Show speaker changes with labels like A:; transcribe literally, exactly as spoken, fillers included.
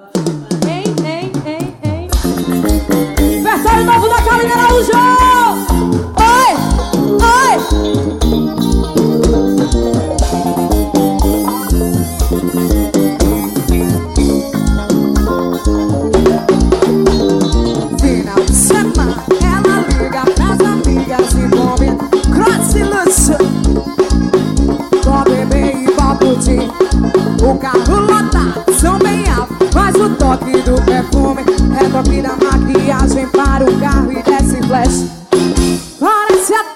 A: Hein, hein, hein, hein. Versório novo da Carolina Araújo! Oi, oi.
B: Final de semana, ela liga pras amigas e come cross e luxo. Só beber e vá curtir. O carro lotado, som bem alto, mas o toque do perfume é toque da maquiagem para o carro e desce flash. Parece a